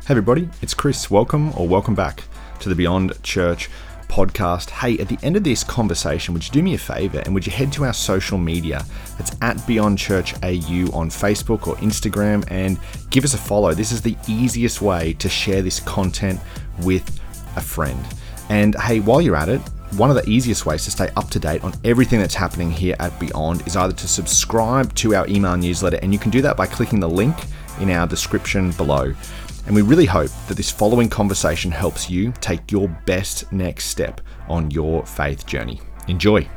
Hey everybody, it's Chris. Welcome back to the Beyond Church podcast. Hey, at the end of this conversation, would you do me a favor and would you head to our social media? It's at Beyond Church AU on Facebook or Instagram and give us a follow. This is the easiest way to share this content with a friend. And hey, while you're at it, one of the easiest ways to stay up to date on everything that's happening here at Beyond is either to subscribe to our email newsletter, and you can do that by clicking the link in our description below. And we really hope that this following conversation helps you take your best next step on your faith journey. Enjoy.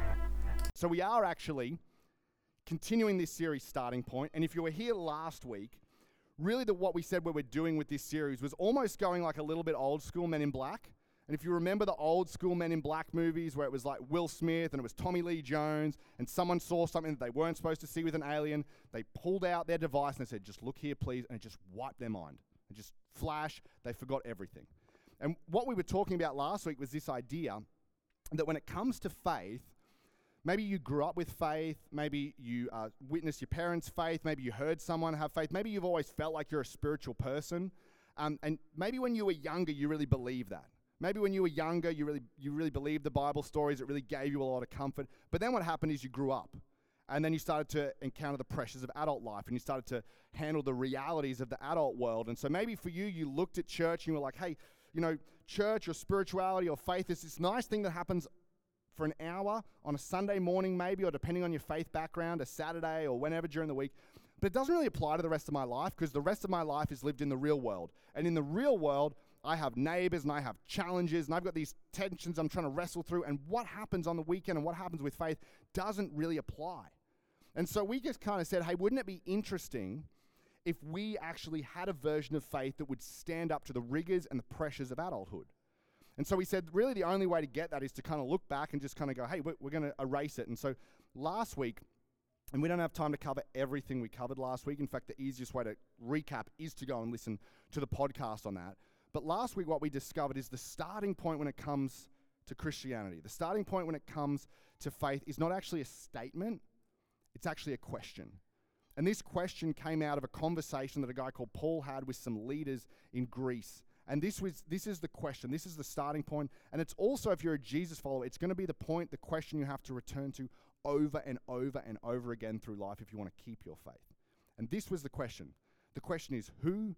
So we are actually continuing this series Starting Point. And if you were here last week, really what we said what we're doing with this series was almost going like a little bit old school Men in Black. And if you remember the old school Men in Black movies where it was like Will Smith and it was Tommy Lee Jones and someone saw something that they weren't supposed to see with an alien, they pulled out their device and they said, just look here, please, and it just wiped their mind. It just flash, they forgot everything. And what we were talking about last week was this idea that when it comes to faith, maybe you grew up with faith, maybe you witnessed your parents' faith, maybe you heard someone have faith, maybe you've always felt like you're a spiritual person, and maybe when you were younger, you really believed that. Maybe when you were younger, you really believed the Bible stories, it really gave you a lot of comfort. But then what happened is you grew up. And then you started to encounter the pressures of adult life and you started to handle the realities of the adult world. And so maybe for you, you looked at church and you were like, hey, you know, church or spirituality or faith is this nice thing that happens for an hour on a Sunday morning maybe, or depending on your faith background, a Saturday or whenever during the week. But it doesn't really apply to the rest of my life because the rest of my life is lived in the real world. And in the real world, I have neighbors and I have challenges and I've got these tensions I'm trying to wrestle through. And what happens on the weekend and what happens with faith doesn't really apply. And so we just kind of said, hey, wouldn't it be interesting if we actually had a version of faith that would stand up to the rigors and the pressures of adulthood? And so we said, really the only way to get that is to kind of look back and just kind of go, hey, we're going to erase it. And so last week, and we don't have time to cover everything we covered last week. In fact, the easiest way to recap is to go and listen to the podcast on that. But last week, what we discovered is the starting point when it comes to Christianity. The starting point when it comes to faith is not actually a statement. It's actually a question. And this question came out of a conversation that a guy called Paul had with some leaders in Greece. And this is the question. This is the starting point. And it's also, if you're a Jesus follower, it's going to be the point, the question you have to return to over and over and over again through life if you want to keep your faith. And this was the question. The question is, who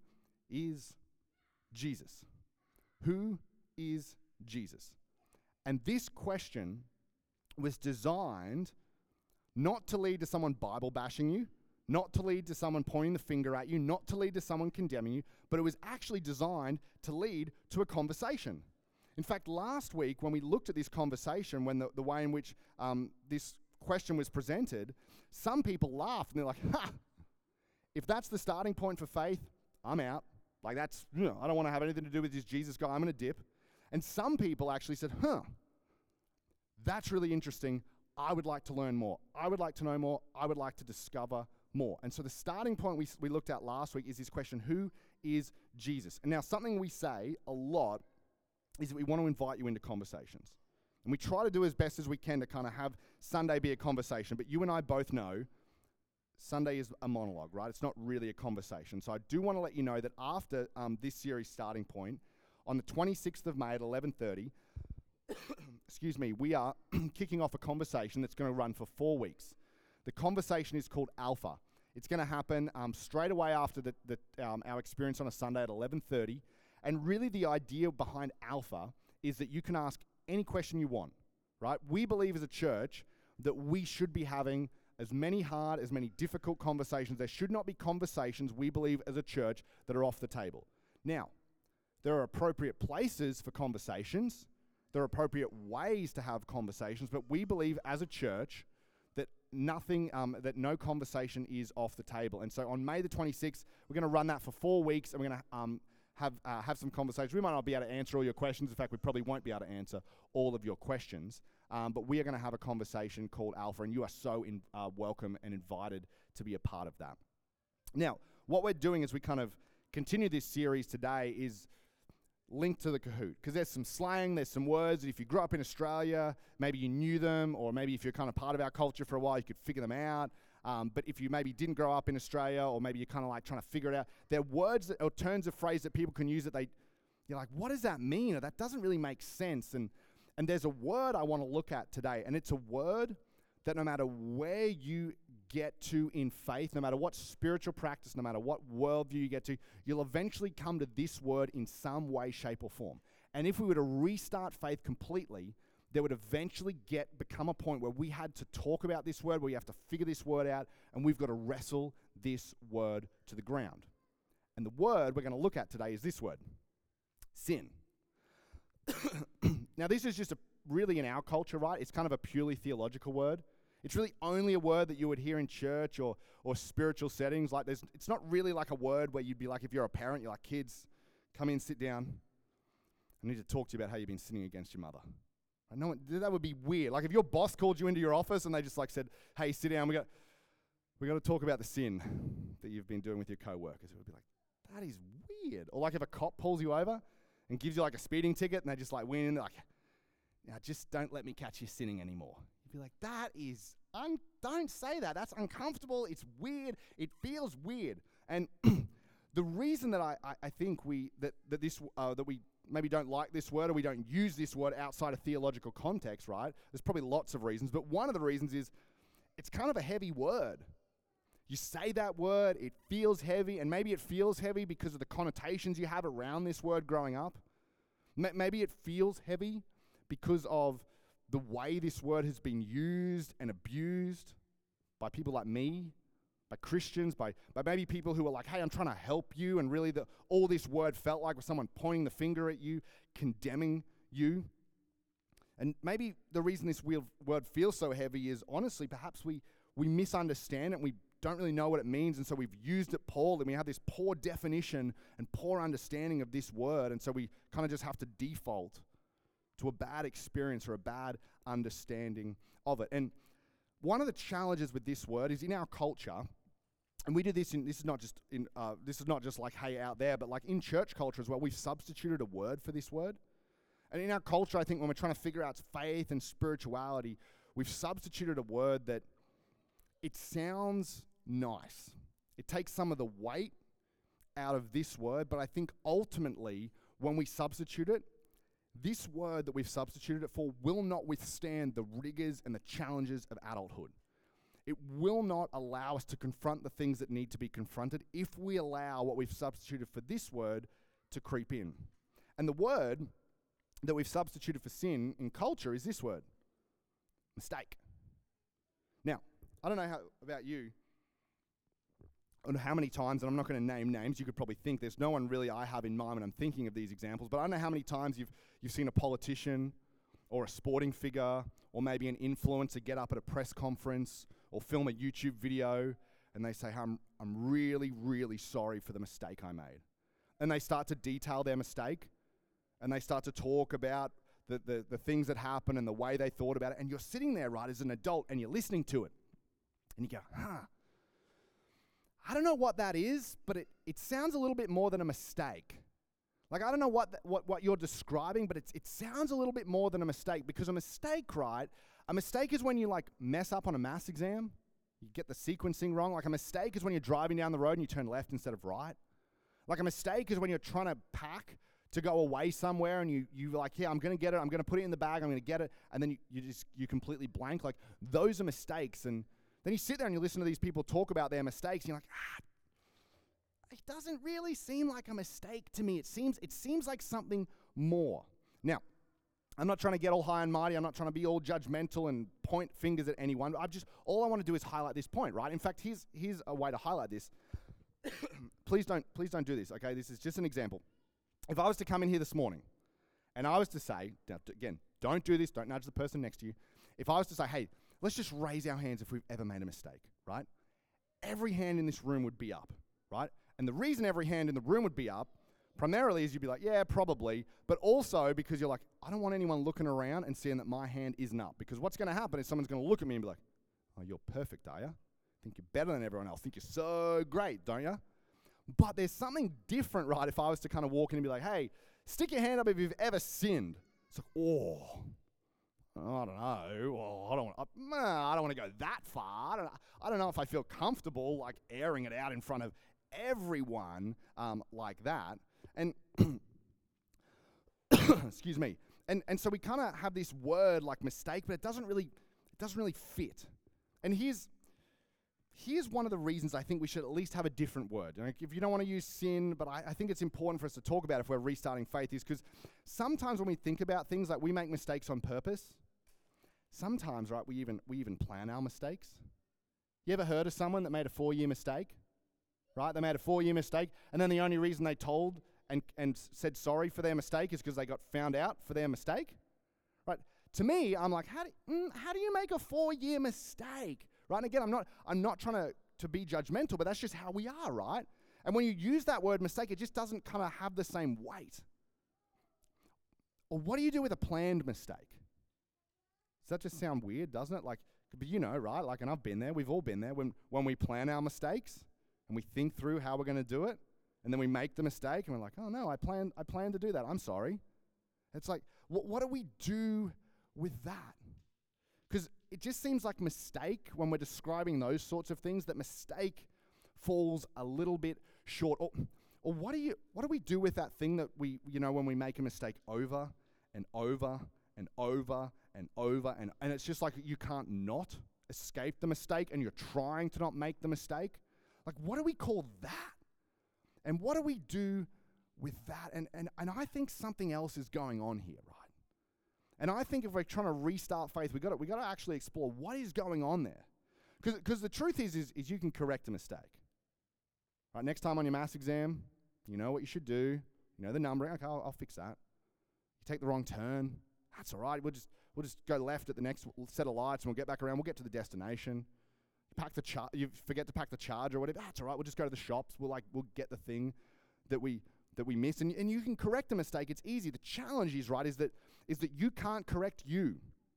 is Jesus? Who is Jesus? And this question was designed not to lead to someone Bible bashing you, not to lead to someone pointing the finger at you, not to lead to someone condemning you, but it was actually designed to lead to a conversation. In fact, last week when we looked at this conversation, when the way in which this question was presented, some people laughed and they're like, ha, if that's the starting point for faith, I'm out. Like that's, I don't want to have anything to do with this Jesus guy, I'm going to dip. And some people actually said, that's really interesting. I would like to learn more. I would like to know more. I would like to discover more. And so the starting point we looked at last week is this question, who is Jesus? And now something we say a lot is that we want to invite you into conversations. And we try to do as best as we can to kind of have Sunday be a conversation. But you and I both know Sunday is a monologue, right? It's not really a conversation. So I do want to let you know that after this series Starting Point, on the 26th of May at 11:30, excuse me, we are kicking off a conversation that's going to run for 4 weeks. The conversation is called Alpha. It's going to happen straight away after our experience on a Sunday at 11:30. And really the idea behind Alpha is that you can ask any question you want, right? We believe as a church that we should be having as many hard, as many difficult conversations. There should not be conversations, we believe as a church, that are off the table. Now, there are appropriate places for conversations. There are appropriate ways to have conversations, but we believe as a church that that no conversation is off the table. And so on May the 26th, we're going to run that for 4 weeks, and we're going to have some conversations. We might not be able to answer all your questions. In fact, we probably won't be able to answer all of your questions. But we are going to have a conversation called Alpha, and you are so welcome and invited to be a part of that. Now, what we're doing as we kind of continue this series today is linked to the Kahoot, because there's some slang, there's some words that if you grew up in Australia, maybe you knew them, or maybe if you're kind of part of our culture for a while, you could figure them out. But if you maybe didn't grow up in Australia, or maybe you're kind of like trying to figure it out, they're words or turns of phrase that people can use that you're like, what does that mean? Or that doesn't really make sense. And there's a word I want to look at today, and it's a word that no matter where you get to in faith, no matter what spiritual practice, no matter what worldview you get to, you'll eventually come to this word in some way, shape, or form. And if we were to restart faith completely, there would eventually become a point where we had to talk about this word, where we have to figure this word out, and we've got to wrestle this word to the ground. And the word we're going to look at today is this word: sin. Now, this is just really in our culture, right? It's kind of a purely theological word. It's really only a word that you would hear in church or spiritual settings. Like, it's not really like a word where you'd be like, if you're a parent, you're like, kids, come in, sit down. I need to talk to you about how you've been sinning against your mother. I know that would be weird. Like, if your boss called you into your office and they just like said, hey, sit down, we got to talk about the sin that you've been doing with your coworkers. It would be like, that is weird. Or like if a cop pulls you over and gives you like a speeding ticket and they just like win in, they're like, now just don't let me catch you sinning anymore. You'd be like, that is, don't say that. That's uncomfortable. It's weird. It feels weird. And the reason that I think that we maybe don't like this word, or we don't use this word outside of theological context, right? There's probably lots of reasons, but one of the reasons is it's kind of a heavy word. You say that word, it feels heavy, and maybe it feels heavy because of the connotations you have around this word growing up. Maybe it feels heavy because of the way this word has been used and abused by people like me, by Christians, by maybe people who are like, hey, I'm trying to help you, and really all this word felt like was someone pointing the finger at you, condemning you. And maybe the reason this word feels so heavy is, honestly, perhaps we misunderstand it, and we don't really know what it means, and so we've used it poorly, and we have this poor definition and poor understanding of this word, and so we kind of just have to default to a bad experience or a bad understanding of it. And one of the challenges with this word is in our culture, and we do this this is not just like, hey, out there, but like in church culture as well, we've substituted a word for this word. And in our culture, I think when we're trying to figure out faith and spirituality, we've substituted a word that it sounds nice. It takes some of the weight out of this word, but I think ultimately when we substitute it, this word that we've substituted it for will not withstand the rigors and the challenges of adulthood. It will not allow us to confront the things that need to be confronted if we allow what we've substituted for this word to creep in. And the word that we've substituted for sin in culture is this word: mistake. Now, I don't know about you, and how many times, and I'm not going to name names, you could probably think there's no one really I have in mind when I'm thinking of these examples, but I don't know how many times you've seen a politician or a sporting figure or maybe an influencer get up at a press conference or film a YouTube video and they say, I'm really, really sorry for the mistake I made. And they start to detail their mistake, and they start to talk about the things that happened and the way they thought about it, and you're sitting there, right, as an adult, and you're listening to it, and you go, I don't know what that is, but it sounds a little bit more than a mistake. Like, I don't know what you're describing, but it sounds a little bit more than a mistake, because a mistake, right, a mistake is when you, like, mess up on a maths exam, you get the sequencing wrong. Like, a mistake is when you're driving down the road and you turn left instead of right. Like, a mistake is when you're trying to pack to go away somewhere and you're like, yeah, I'm going to get it, I'm going to put it in the bag, I'm going to get it, and then you completely blank. Like, those are mistakes. And then you sit there and you listen to these people talk about their mistakes, and you're like, it doesn't really seem like a mistake to me. It seems like something more. Now, I'm not trying to get all high and mighty. I'm not trying to be all judgmental and point fingers at anyone. All I want to do is highlight this point, right? In fact, here's a way to highlight this. Please don't do this, okay? This is just an example. If I was to come in here this morning and I was to say, again, don't do this, don't nudge the person next to you. If I was to say, hey, let's just raise our hands if we've ever made a mistake, right? Every hand in this room would be up, right? And the reason every hand in the room would be up primarily is you'd be like, yeah, probably, but also because you're like, I don't want anyone looking around and seeing that my hand isn't up, because what's going to happen is someone's going to look at me and be like, oh, you're perfect, are you? Think you're better than everyone else. Think you're so great, don't you? But there's something different, right, if I was to kind of walk in and be like, hey, stick your hand up if you've ever sinned. It's like, oh, I don't know. Well, I don't want to go that far. I don't know if I feel comfortable like airing it out in front of everyone like that. And excuse me. And so we kind of have this word like mistake, but it doesn't really fit. And here's one of the reasons I think we should at least have a different word. Like if you don't want to use sin, but I think it's important for us to talk about if we're restarting faith, is because sometimes when we think about things, like we make mistakes on purpose. Sometimes, right, we even plan our mistakes. You ever heard of someone that made a 4-year mistake? Right, they made a 4-year mistake, and then the only reason they told and said sorry for their mistake is because they got found out for their mistake? Right? To me, I'm like, how do you make a 4-year mistake? Right? And again, I'm not trying to be judgmental, but that's just how we are, right? And when you use that word mistake, it just doesn't kind of have the same weight. Or what do you do with a planned mistake? Does that just sound weird, doesn't it? Like, but you know, right? Like, and I've been there, we've all been there, when we plan our mistakes and we think through how we're going to do it, and then we make the mistake and we're like, oh no, I planned to do that. I'm sorry. It's like, what do we do with that? Because it just seems like mistake, when we're describing those sorts of things, that mistake falls a little bit short. Or what do we do with that thing that we, when we make a mistake over and over and over and over, and it's just like you can't not escape the mistake, and you're trying to not make the mistake? Like, what do we call that? And what do we do with that? And I think something else is going on here, right? And I think if we're trying to restart faith, we got to actually explore what is going on there. Because the truth is you can correct a mistake. Right, next time on your maths exam, you know what you should do. You know the numbering. Okay, I'll fix that. You take the wrong turn. That's all right. We'll just go left at the next set of lights, and we'll get back around. We'll get to the destination. You forget to pack the charger or whatever. That's all right. We'll just go to the shops. We'll get the thing that we miss, and you can correct a mistake. It's easy. The challenge is that you can't correct you.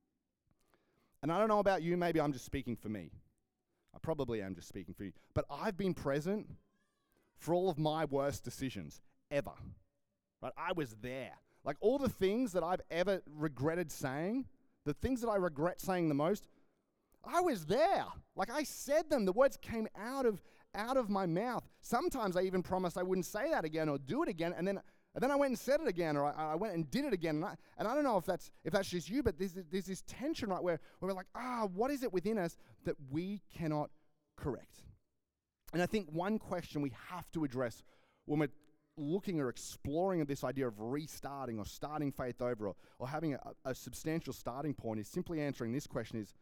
And I don't know about you. Maybe I'm just speaking for me. I probably am just speaking for you. But I've been present for all of my worst decisions ever. Right? I was there. Like, all the things that I've ever regretted saying, the things that I regret saying the most, I was there. Like, I said them. The words came out of my mouth. Sometimes I even promised I wouldn't say that again or do it again, and then I went and said it again, or I went and did it again. And I don't know if that's just you, but there's this tension, right, where we're like, what is it within us that we cannot correct? And I think one question we have to address when we're looking or exploring this idea of restarting or starting faith over or having a substantial starting point is simply answering this question is,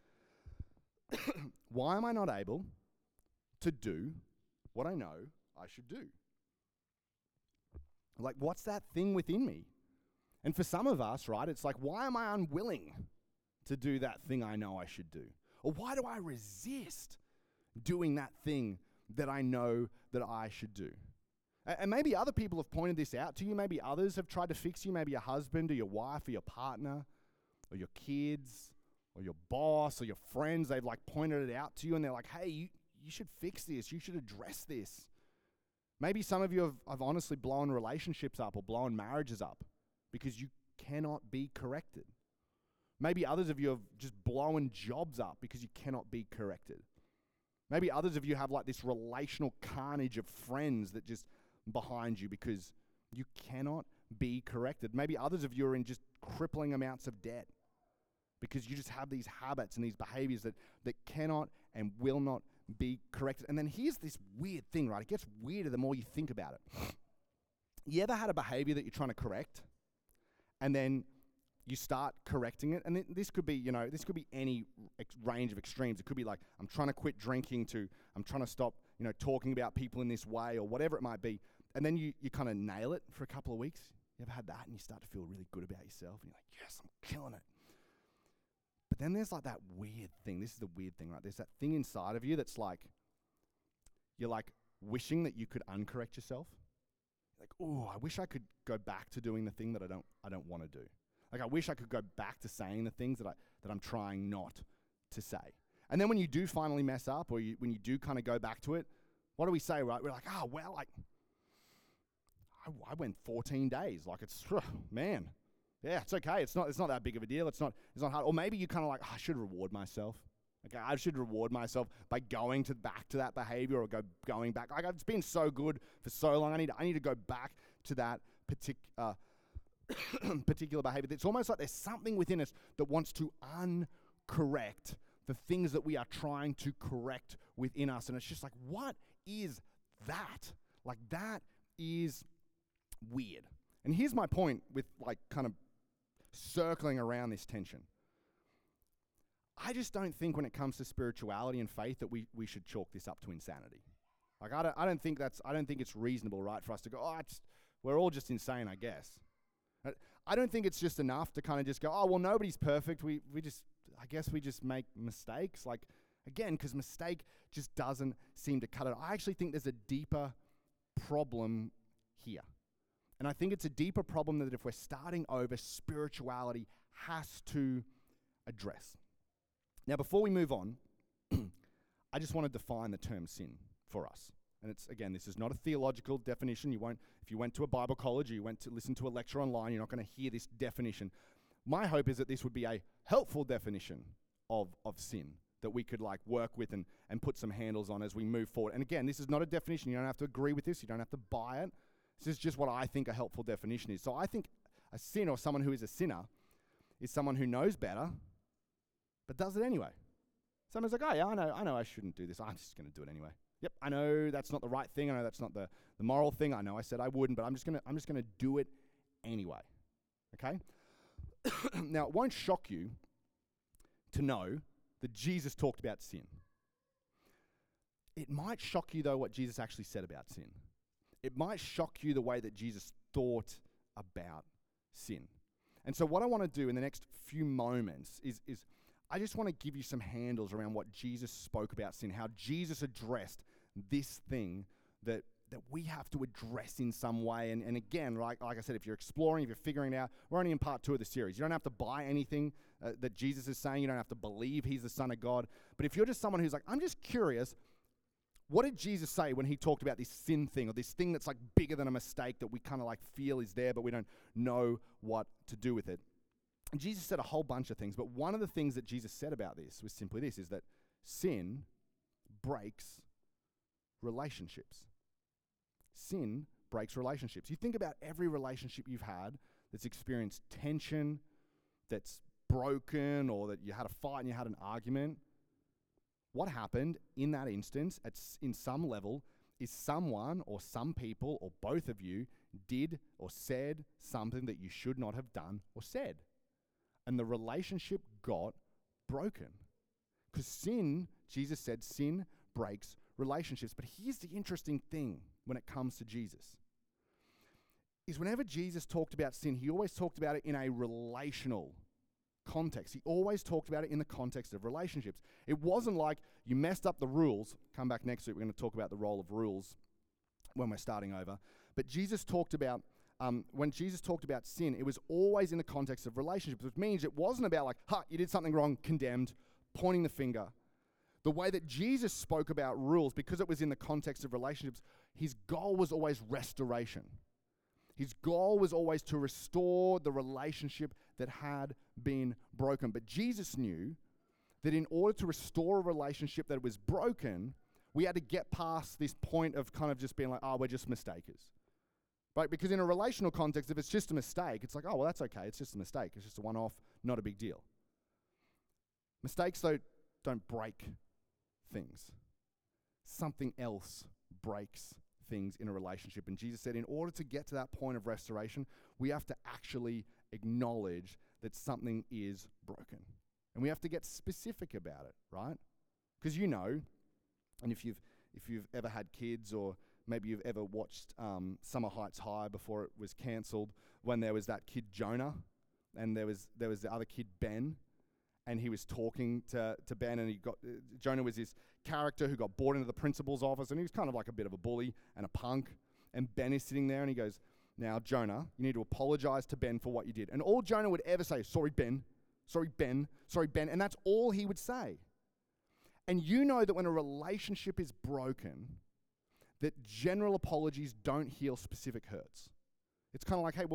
why am I not able to do what I know I should do? Like, what's that thing within me? And for some of us, right, it's like, why am I unwilling to do that thing I know I should do? Or why do I resist doing that thing that I know that I should do? And maybe other people have pointed this out to you. Maybe others have tried to fix you. Maybe your husband or your wife or your partner or your kids or your boss or your friends. They've like pointed it out to you, and they're like, hey, you should fix this. You should address this. Maybe some of you have honestly blown relationships up or blown marriages up because you cannot be corrected. Maybe others of you have just blown jobs up because you cannot be corrected. Maybe others of you have like this relational carnage of friends that just behind you because you cannot be corrected. Maybe others of you are in just crippling amounts of debt because you just have these habits and these behaviors that cannot and will not be corrected. And then here's this weird thing, right? It gets weirder the more you think about it. You ever had a behavior that you're trying to correct, and then you start correcting it? And this could be, this could be any range of extremes. It could be like, I'm trying to quit drinking, to I'm trying to stop, talking about people in this way, or whatever it might be. And then you kind of nail it for a couple of weeks. You ever had that? And you start to feel really good about yourself, and you're like, yes, I'm killing it. But then there's like that weird thing. This is the weird thing, right? There's that thing inside of you that's like, you're like wishing that you could uncorrect yourself. Like, oh, I wish I could go back to doing the thing that I don't want to do. Like, I wish I could go back to saying the things that I'm trying not to say. And then when you do finally mess up, or when you do kind of go back to it, what do we say, right? We're like, I went 14 days. Like, man, Yeah, it's okay. It's not that big of a deal. It's not hard. Or maybe you kind of like, I should reward myself. Okay, I should reward myself by going back to that behavior or going back. Like, it's been so good for so long. I need to go back to that particular behavior. It's almost like there's something within us that wants to uncorrect the things that we are trying to correct within us. And it's just like, what is that? Like, that is weird. And here's my point with like kind of circling around this tension. I just don't think when it comes to spirituality and faith that we should chalk this up to insanity. Like, I don't think it's reasonable, right, for us to go, we're all just insane, I guess. I don't think it's just enough to kind of just go, oh, well, nobody's perfect. I guess we just make mistakes. Like, again, because mistake just doesn't seem to cut it. I actually think there's a deeper problem here. And I think it's a deeper problem that if we're starting over, spirituality has to address. Now, before we move on, I just want to define the term sin for us. And it's, again, this is not a theological definition. If you went to a Bible college or you went to listen to a lecture online, you're not going to hear this definition. My hope is that this would be a helpful definition of sin that we could like work with and put some handles on as we move forward. And again, this is not a definition. You don't have to agree with this. You don't have to buy it. This is just what I think a helpful definition is. So I think a sin, or someone who is a sinner, is someone who knows better but does it anyway. Someone's like, oh yeah, I know I shouldn't do this. I'm just going to do it anyway. Yep, I know that's not the right thing. I know that's not the moral thing. I know I said I wouldn't, but I'm just going to do it anyway. Okay? Now, it won't shock you to know that Jesus talked about sin. It might shock you, though, what Jesus actually said about sin. It might shock you the way that Jesus thought about sin. And so what I want to do in the next few moments is I just want to give you some handles around what Jesus spoke about sin, how Jesus addressed this thing that we have to address in some way. And again, like I said, if you're exploring, if you're figuring it out, we're only in part 2 of the series. You don't have to buy anything that Jesus is saying. You don't have to believe he's the Son of God. But if you're just someone who's like, I'm just curious, what did Jesus say when he talked about this sin thing, or this thing that's like bigger than a mistake that we kind of like feel is there, but we don't know what to do with it? And Jesus said a whole bunch of things, but one of the things that Jesus said about this was simply this, is that sin breaks relationships. Sin breaks relationships. You think about every relationship you've had that's experienced tension, that's broken, or that you had a fight and you had an argument. What happened in that instance, in some level, is someone or some people or both of you did or said something that you should not have done or said. And the relationship got broken. Because sin, Jesus said, sin breaks relationships. But here's the interesting thing when it comes to Jesus, is whenever Jesus talked about sin, he always talked about it in a relational context. He always talked about it in the context of relationships. It wasn't like you messed up the rules. Come back next week, we're going to talk about the role of rules when we're starting over. But Jesus talked about, when Jesus talked about sin, it was always in the context of relationships, which means it wasn't about like, you did something wrong, condemned, pointing the finger. The way that Jesus spoke about rules, because it was in the context of relationships, his goal was always restoration. His goal was always to restore the relationship that had been broken. But Jesus knew that in order to restore a relationship that was broken, we had to get past this point of kind of just being like, we're just mistakers. Right? Because in a relational context, if it's just a mistake, it's like, well, that's okay. It's just a mistake. It's just a one-off, not a big deal. Mistakes, though, don't break things. Something else breaks things in a relationship. And Jesus said in order to get to that point of restoration, we have to actually acknowledge that something is broken. And we have to get specific about it, right? Because you know, and if you've ever had kids, or maybe you've ever watched Summer Heights High before it was cancelled, when there was that kid Jonah, and there was the other kid Ben, and he was talking to Ben, and Jonah was this character who got brought into the principal's office, and he was kind of like a bit of a bully and a punk, and Ben is sitting there, and he goes, now, Jonah, you need to apologize to Ben for what you did. And all Jonah would ever say is, sorry, Ben, sorry, Ben, sorry, Ben, and that's all he would say. And you know that when a relationship is broken, that general apologies don't heal specific hurts. It's kind of like, hey, well,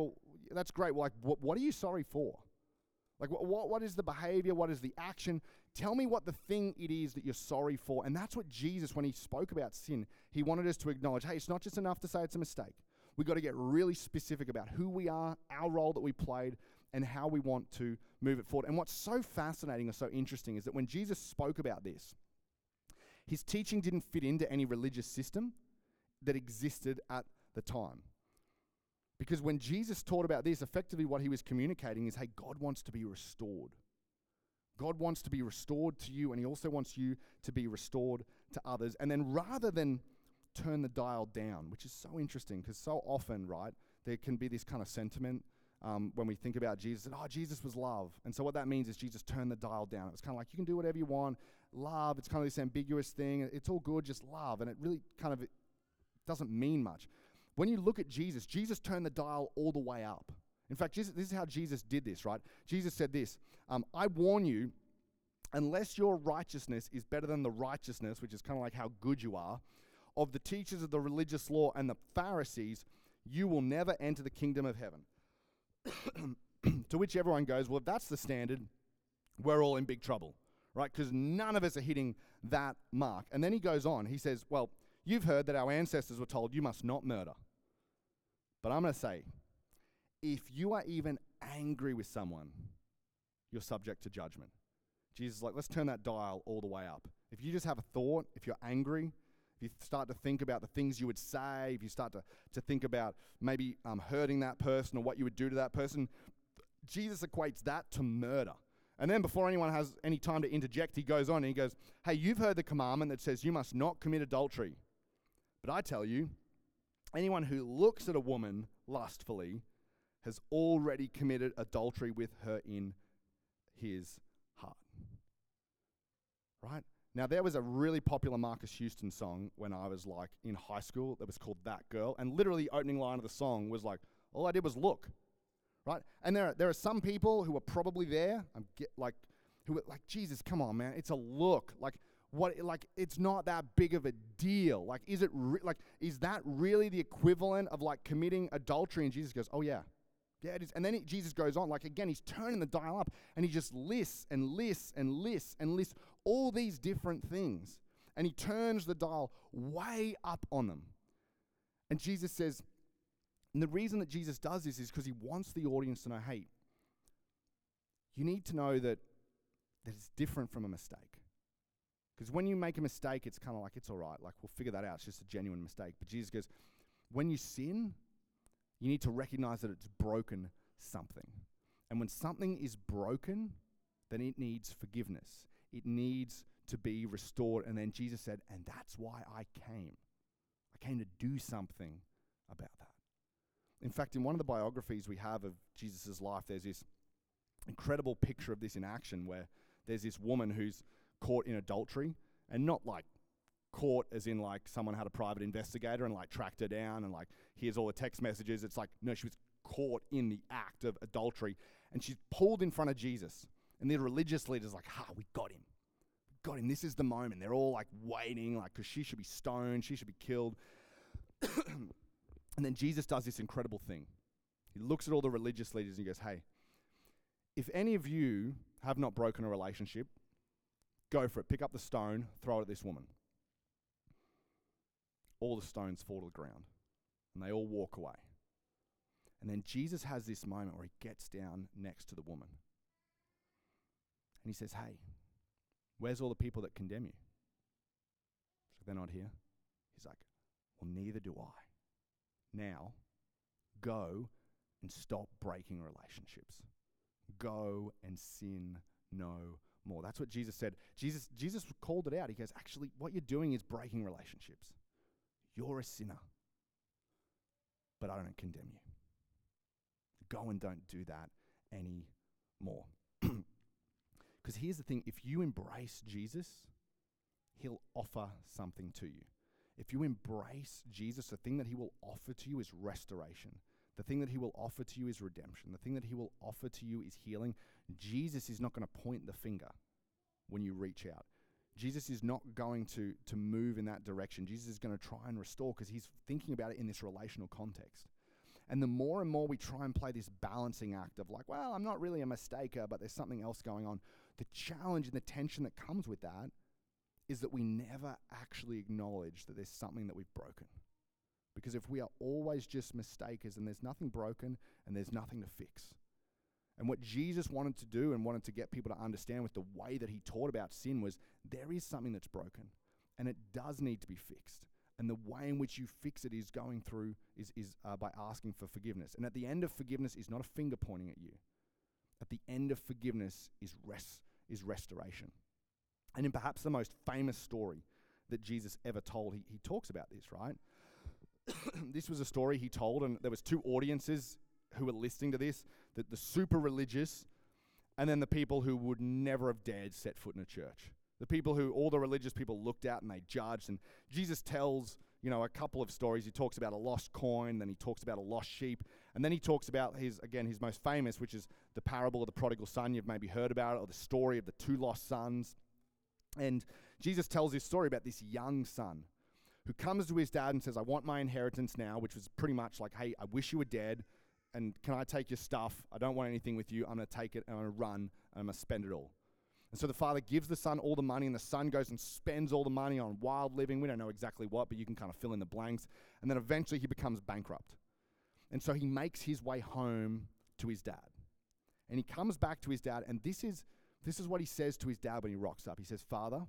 that's great. Well, like, what are you sorry for? Like, what is the behavior? What is the action? Tell me what the thing it is that you're sorry for. And that's what Jesus, when he spoke about sin, he wanted us to acknowledge, hey, it's not just enough to say it's a mistake. We've got to get really specific about who we are, our role that we played, and how we want to move it forward. And what's so fascinating or so interesting is that when Jesus spoke about this, his teaching didn't fit into any religious system that existed at the time. Because when Jesus taught about this, effectively what he was communicating is, hey, God wants to be restored. God wants to be restored to you, and he also wants you to be restored to others. And then rather than turn the dial down, which is so interesting, because so often, right, there can be this kind of sentiment when we think about Jesus, and Jesus was love. And so what that means is Jesus turned the dial down. It was kind of like, you can do whatever you want. Love, it's kind of this ambiguous thing. It's all good, just love. And it really kind of doesn't mean much. When you look at Jesus, Jesus turned the dial all the way up. In fact, this is how Jesus did this, right? Jesus said this, I warn you, unless your righteousness is better than the righteousness, which is kind of like how good you are, of the teachers of the religious law and the Pharisees, you will never enter the kingdom of heaven. To which everyone goes, well, if that's the standard, we're all in big trouble, right? Because none of us are hitting that mark. And then he goes on, he says, well, you've heard that our ancestors were told you must not murder. But I'm going to say, if you are even angry with someone, you're subject to judgment. Jesus is like, let's turn that dial all the way up. If you just have a thought, if you're angry, if you start to think about the things you would say, if you start to think about maybe hurting that person or what you would do to that person, Jesus equates that to murder. And then before anyone has any time to interject, he goes on and he goes, hey, you've heard the commandment that says you must not commit adultery. But I tell you, anyone who looks at a woman lustfully has already committed adultery with her in his heart. Right? Now, there was a really popular Marcus Houston song when I was like in high school that was called That Girl. And literally the opening line of the song was like, all I did was look. Right? And there are some people who are probably there, who are like, Jesus, come on, man, it's a look. It's not that big of a deal. Like, is that really the equivalent of like committing adultery? And Jesus goes, oh yeah. Yeah, it is. And then Jesus goes on, like again, he's turning the dial up and he just lists and lists and lists and lists all these different things. And he turns the dial way up on them. And Jesus says, and the reason that Jesus does this is because he wants the audience to know, hey, you need to know that it's different from a mistake. Because when you make a mistake, it's kind of like, it's all right. Like, we'll figure that out. It's just a genuine mistake. But Jesus goes, when you sin, you need to recognize that it's broken something. And when something is broken, then it needs forgiveness. It needs to be restored. And then Jesus said, and that's why I came. I came to do something about that. In fact, in one of the biographies we have of Jesus' life, there's this incredible picture of this in action where there's this woman who's caught in adultery, and not like caught as in like someone had a private investigator and like tracked her down and like here's all the text messages. It's like, no, she was caught in the act of adultery, and she's pulled in front of Jesus, and the religious leaders like, we got him. We got him. This is the moment. They're all like waiting, like, because she should be stoned, she should be killed. And then Jesus does this incredible thing. He looks at all the religious leaders and he goes, hey, if any of you have not broken a relationship, go for it. Pick up the stone, throw it at this woman. All the stones fall to the ground, and they all walk away. And then Jesus has this moment where he gets down next to the woman. And he says, hey, where's all the people that condemn you? So they're not here. He's like, well, neither do I. Now, go and stop breaking relationships. Go and sin no more. That's what Jesus said. Jesus called it out. He goes, actually, what you're doing is breaking relationships. You're a sinner, but I don't condemn you. Go and don't do that anymore. Because here's the thing, if you embrace Jesus, he'll offer something to you. If you embrace Jesus, the thing that he will offer to you is restoration. The thing that he will offer to you is redemption. The thing that he will offer to you is healing. Jesus is not going to point the finger when you reach out. Jesus is not going to move in that direction. Jesus is going to try and restore because he's thinking about it in this relational context. And the more and more we try and play this balancing act of like, well, I'm not really a mistaker, but there's something else going on. The challenge and the tension that comes with that is that we never actually acknowledge that there's something that we've broken. Because if we are always just mistakers and there's nothing broken and there's nothing to fix. And what Jesus wanted to do and wanted to get people to understand with the way that he taught about sin was there is something that's broken and it does need to be fixed. And the way in which you fix it is going through by asking for forgiveness. And at the end of forgiveness is not a finger pointing at you. At the end of forgiveness is restoration. And in perhaps the most famous story that Jesus ever told, he talks about this, right? This was a story he told, and there was two audiences who were listening to this, the super religious, and then the people who would never have dared set foot in a church. The people who all the religious people looked at and they judged. And Jesus tells, a couple of stories. He talks about a lost coin, then he talks about a lost sheep, and then he talks about his most famous, which is the parable of the prodigal son. You've maybe heard about it, or the story of the two lost sons. And Jesus tells this story about this young son who comes to his dad and says, I want my inheritance now, which was pretty much like, hey, I wish you were dead, and can I take your stuff? I don't want anything with you. I'm going to take it, and I'm going to run, and I'm going to spend it all. And so the father gives the son all the money, and the son goes and spends all the money on wild living. We don't know exactly what, but you can kind of fill in the blanks. And then eventually he becomes bankrupt. And so he makes his way home to his dad. And he comes back to his dad, and this is what he says to his dad when he rocks up. He says, Father,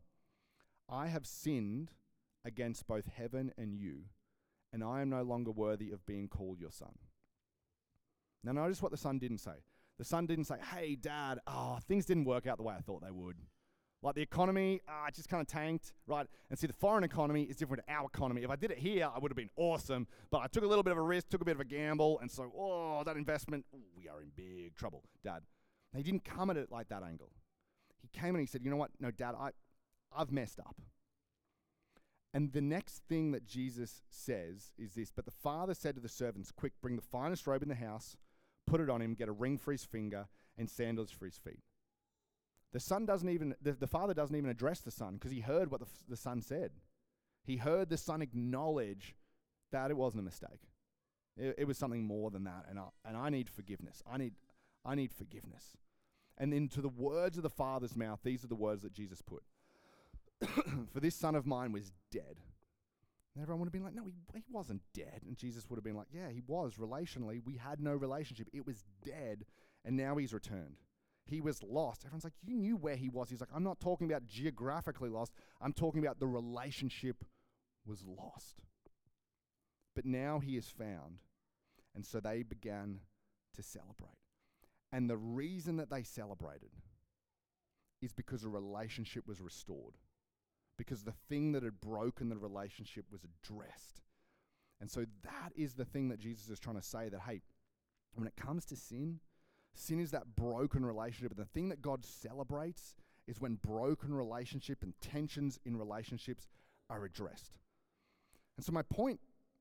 I have sinned against both heaven and you, and I am no longer worthy of being called your son. Now notice what the son didn't say. The son didn't say, hey, Dad, things didn't work out the way I thought they would. Like the economy, it just kind of tanked, right? And see, the foreign economy is different to our economy. If I did it here, I would have been awesome, but I took a little bit of a risk, took a bit of a gamble, and so, that investment, we are in big trouble, Dad. And he didn't come at it like that angle. He came and he said, you know what? No, Dad, I've messed up. And the next thing that Jesus says is this, but the father said to the servants, quick, bring the finest robe in the house, put it on him, get a ring for his finger, and sandals for his feet. The father doesn't even address the son because he heard what the son said. He heard the son acknowledge that it wasn't a mistake. It was something more than that, and I need forgiveness. I need forgiveness. And into the words of the father's mouth, these are the words that Jesus put. For this son of mine was dead. And everyone would have been like, no, he wasn't dead. And Jesus would have been like, yeah, he was relationally. We had no relationship. It was dead, and now he's returned. He was lost. Everyone's like, you knew where he was. He's like, I'm not talking about geographically lost. I'm talking about the relationship was lost. But now he is found. And so they began to celebrate. And the reason that they celebrated is because a relationship was restored. Because the thing that had broken the relationship was addressed. And so that is the thing that Jesus is trying to say, that, hey, when it comes to sin is that broken relationship. And the thing that God celebrates is when broken relationship and tensions in relationships are addressed. And so my point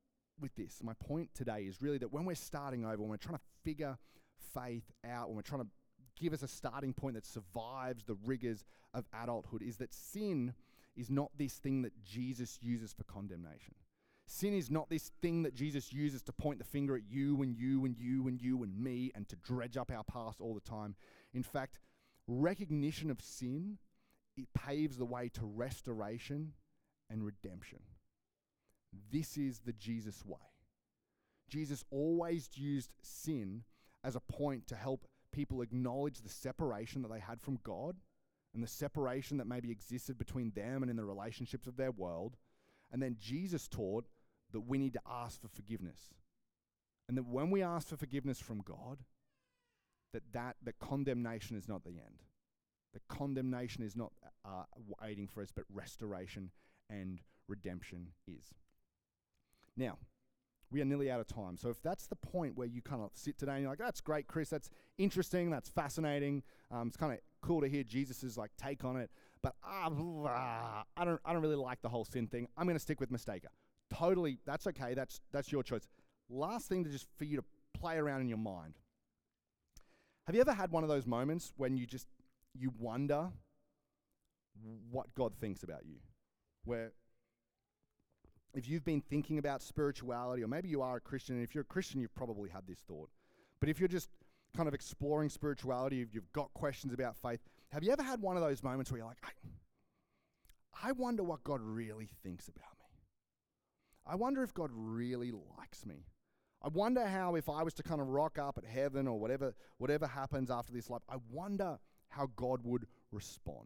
today is really that when we're starting over, when we're trying to figure faith out, when we're trying to give us a starting point that survives the rigors of adulthood, is that sin is not this thing that Jesus uses for condemnation. Sin is not this thing that Jesus uses to point the finger at you and you and you and you and me and to dredge up our past all the time. In fact, recognition of sin, it paves the way to restoration and redemption. This is the Jesus way. Jesus always used sin as a point to help people acknowledge the separation that they had from God and the separation that maybe existed between them and in the relationships of their world. And then Jesus taught that we need to ask for forgiveness. And that when we ask for forgiveness from God, that condemnation is not the end. That condemnation is not waiting for us, but restoration and redemption is. Now, we are nearly out of time. So if that's the point where you kind of sit today and you're like, that's great, Chris, that's interesting, that's fascinating, it's kind of cool to hear Jesus' take on it, but I don't really like the whole sin thing. I'm going to stick with mistaker. Totally, that's okay, that's your choice. Last thing for you to play around in your mind. Have you ever had one of those moments when you wonder what God thinks about you? Where if you've been thinking about spirituality, or maybe you are a Christian, and if you're a Christian, you've probably had this thought. But if you're just kind of exploring spirituality, if you've got questions about faith, have you ever had one of those moments where you're like, I wonder what God really thinks about me? I wonder if God really likes me. I wonder how, if I was to kind of rock up at heaven or whatever happens after this life, I wonder how God would respond.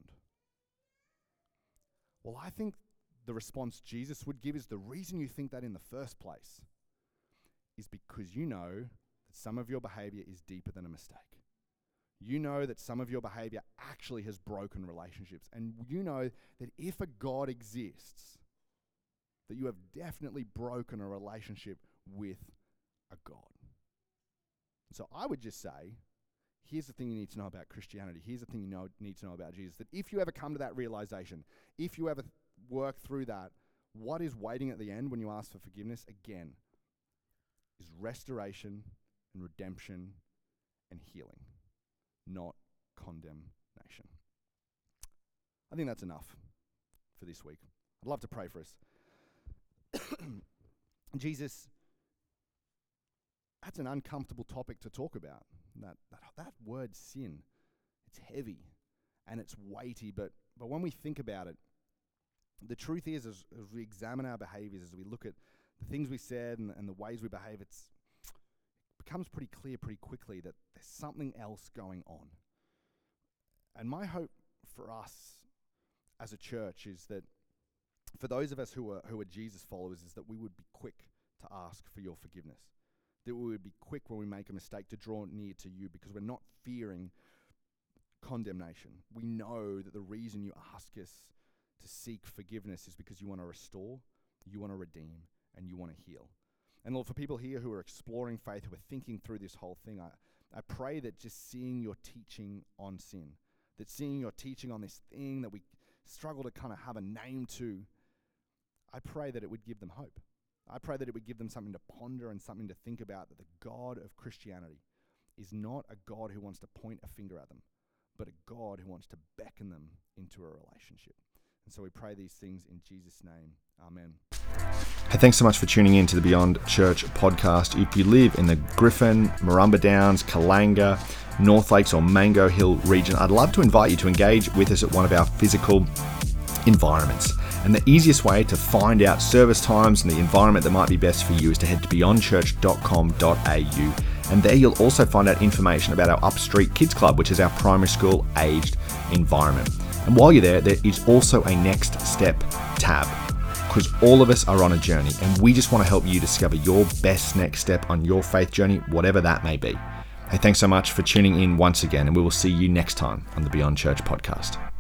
Well, I think the response Jesus would give is the reason you think that in the first place is because you know that some of your behavior is deeper than a mistake. You know that some of your behavior actually has broken relationships. And you know that if a God exists, that you have definitely broken a relationship with a God. So I would just say, here's the thing you need to know about Christianity. Here's the thing you need to know about Jesus. That if you ever come to that realization, if you ever work through that, what is waiting at the end when you ask for forgiveness, again, is restoration and redemption and healing, not condemnation. I think that's enough for this week. I'd love to pray for us. Jesus, that's an uncomfortable topic to talk about. That word sin, it's heavy and it's weighty, but when we think about it, the truth is, as we examine our behaviors, as we look at the things we said and the ways we behave, it becomes pretty clear pretty quickly that there's something else going on. And my hope for us as a church is that for those of us who are Jesus followers, is that we would be quick to ask for your forgiveness. That we would be quick when we make a mistake to draw near to you, because we're not fearing condemnation. We know that the reason you ask us to seek forgiveness is because you want to restore, you want to redeem, and you want to heal. And Lord, for people here who are exploring faith, who are thinking through this whole thing, I pray that just seeing your teaching on sin, that seeing your teaching on this thing that we struggle to kind of have a name to, I pray that it would give them hope. I pray that it would give them something to ponder and something to think about, that the God of Christianity is not a God who wants to point a finger at them, but a God who wants to beckon them into a relationship. And so we pray these things in Jesus' name. Amen. Hey, thanks so much for tuning in to the Beyond Church podcast. If you live in the Griffin, Marumba Downs, Kalanga, North Lakes or Mango Hill region, I'd love to invite you to engage with us at one of our physical environments. And the easiest way to find out service times and the environment that might be best for you is to head to beyondchurch.com.au. And there you'll also find out information about our Upstreet Kids Club, which is our primary school aged environment. And while you're there, there is also a next step tab, because all of us are on a journey and we just want to help you discover your best next step on your faith journey, whatever that may be. Hey, thanks so much for tuning in once again, and we will see you next time on the Beyond Church podcast.